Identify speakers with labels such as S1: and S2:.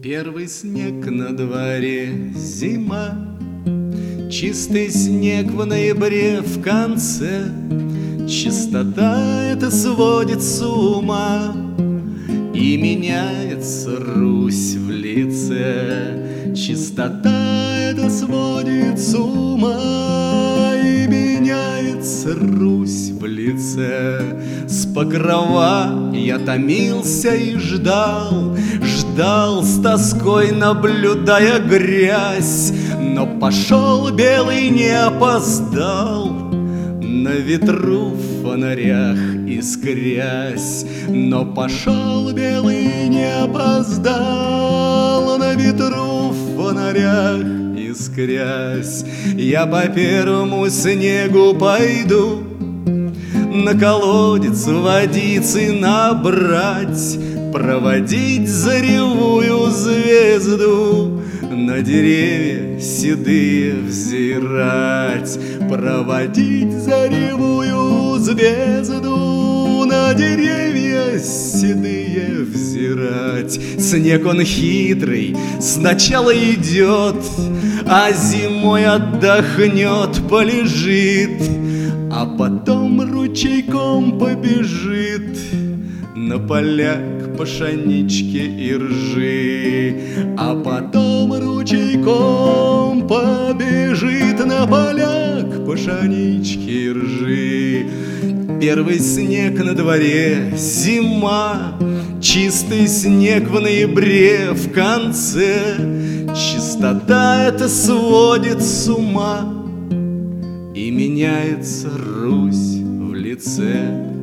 S1: Первый снег на дворе, зима, чистый снег в ноябре в конце. Чистота это сводит с ума, и меняется Русь в лице. Чистота это сводит с ума, и меняется Русь в лице. С покрова я томился и ждал, ждал с тоской, наблюдая грязь. Но пошел белый, не опоздал, на ветру в фонарях искрясь. Но пошел белый, не опоздал, на ветру в фонарях искрясь. Я по первому снегу пойду, на колодец водицы набрать, проводить заревую звезду, на деревья седые взирать, проводить заревую звезду, на деревья седые взирать. Снег он хитрый, сначала идет, а зимой отдохнет, полежит, а потом ручейком побежит на поля к пшеничке и ржи. А потом ручейком побежит на поля к пшеничке и ржи. Первый снег на дворе, зима, чистый снег в ноябре в конце. Чистота это сводит с ума, и меняется Русь в лице.